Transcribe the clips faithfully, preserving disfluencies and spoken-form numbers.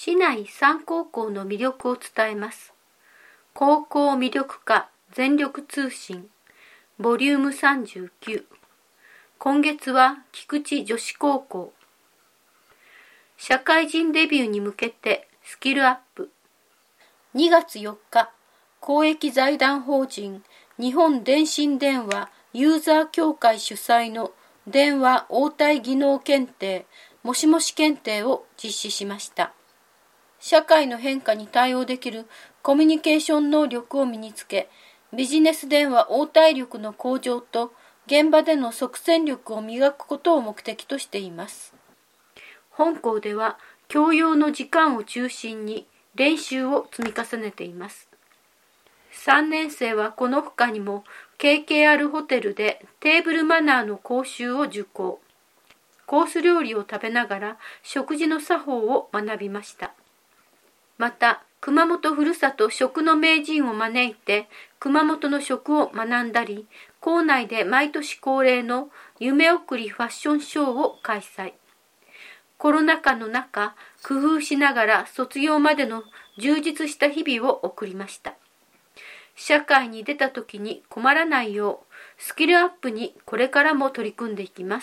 市内さん高校の魅力を伝えます。高校魅力化全力通信ボリュームさんじゅうきゅう。今月は菊池女子高校。社会人デビューに向けてスキルアップ。にがつよっか、公益財団法人日本電信電話ユーザー協会主催の電話応対技能検定もしもし検定を実施しました。社会の変化に対応できるコミュニケーション能力を身につけ、ビジネス電話応対力の向上と現場での即戦力を磨くことを目的としています。本校では教養の時間を中心に練習を積み重ねています。さんねん生はこの他にも ケーケーアール ホテルでテーブルマナーの講習を受講。コース料理を食べながら食事の作法を学びました。また、熊本ふるさと食の名人を招いて熊本の食を学んだり、校内で毎年恒例の夢送りファッションショーを開催。コロナ禍の中、工夫しながら卒業までの充実した日々を送りました。社会に出た時に困らないよう、スキルアップにこれからも取り組んでいきます。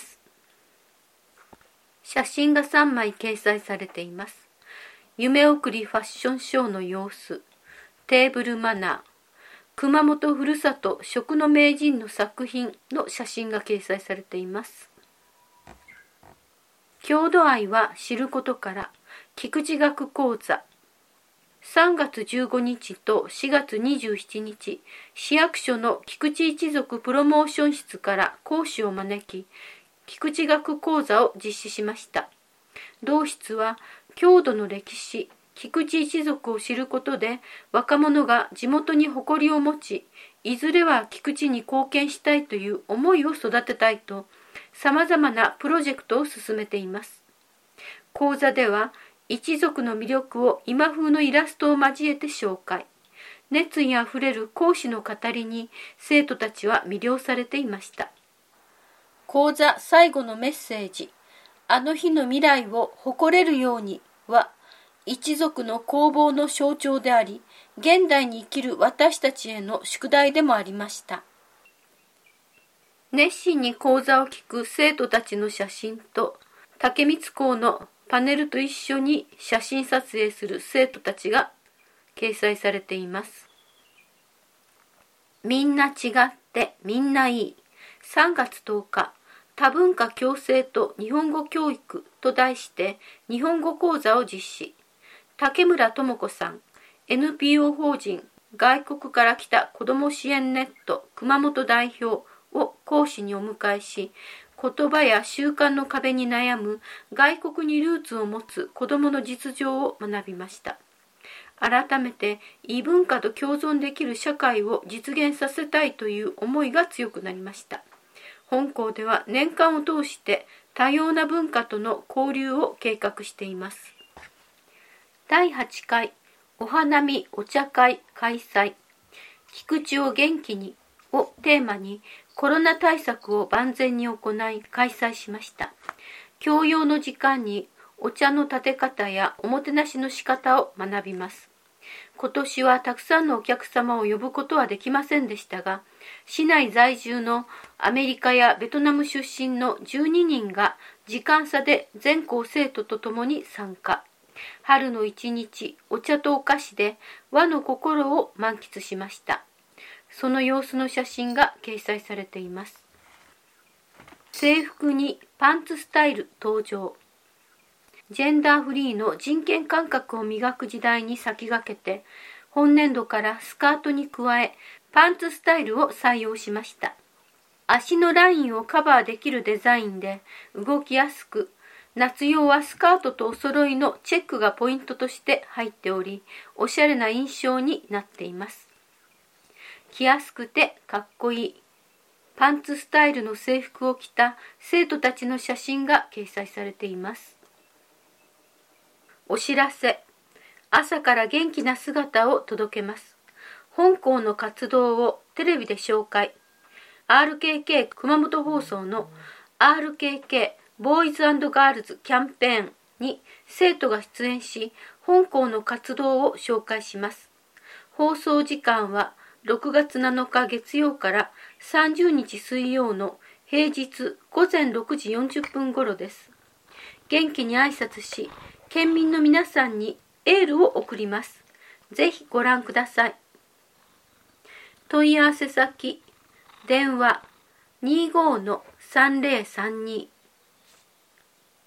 写真がさんまい掲載されています。夢送りファッションショーの様子、テーブルマナー、熊本ふるさと食の名人の作品の写真が掲載されています。郷土愛は知ることから、菊池学講座。さんがつじゅうごにちとしがつにじゅうしちにち、市役所の菊池一族プロモーション室から講師を招き、菊池学講座を実施しました。同室は、郷土の歴史、菊池一族を知ることで、若者が地元に誇りを持ち、いずれは菊池に貢献したいという思いを育てたいと、さまざまなプロジェクトを進めています。講座では、一族の魅力を今風のイラストを交えて紹介。熱意あふれる講師の語りに、生徒たちは魅了されていました。講座最後のメッセージ。あの日の未来を誇れるようには、一族の興亡の象徴であり、現代に生きる私たちへの宿題でもありました。熱心に講座を聞く生徒たちの写真と、竹光校のパネルと一緒に写真撮影する生徒たちが掲載されています。みんな違ってみんないい。さんがつとおか。多文化共生と日本語教育と題して日本語講座を実施。竹村智子さん、エヌピーオー 法人外国から来た子ども支援ネット熊本代表を講師にお迎えし、言葉や習慣の壁に悩む外国にルーツを持つ子どもの実情を学びました。改めて異文化と共存できる社会を実現させたいという思いが強くなりました。本校では年間を通して多様な文化との交流を計画しています。だいはちかいお花見お茶会開催。菊池を元気にをテーマにコロナ対策を万全に行い開催しました。教養の時間にお茶の立て方やおもてなしの仕方を学びます。今年はたくさんのお客様を呼ぶことはできませんでしたが、市内在住のアメリカやベトナム出身のじゅうににんが時間差で全校生徒とともに参加。春の一日、お茶とお菓子で和の心を満喫しました。その様子の写真が掲載されています。制服にパンツスタイル登場。ジェンダーフリーの人権感覚を磨く時代に先駆けて、本年度からスカートに加え、パンツスタイルを採用しました。足のラインをカバーできるデザインで、動きやすく、夏用はスカートとお揃いのチェックがポイントとして入っており、おしゃれな印象になっています。着やすくてかっこいい。パンツスタイルの制服を着た生徒たちの写真が掲載されています。お知らせ。朝から元気な姿を届けます。本校の活動をテレビで紹介。アールケーケー 熊本放送の アールケーケー ボーイズ&ガールズキャンペーンに生徒が出演し、本校の活動を紹介します。放送時間はろくがつなのか月曜からさんじゅうにち水曜の平日ごぜんろくじよんじゅっぷん頃です。元気に挨拶し、県民の皆さんにエールを送ります。ぜひご覧ください。問い合わせ先、電話 にじゅうごのさんぜろさんに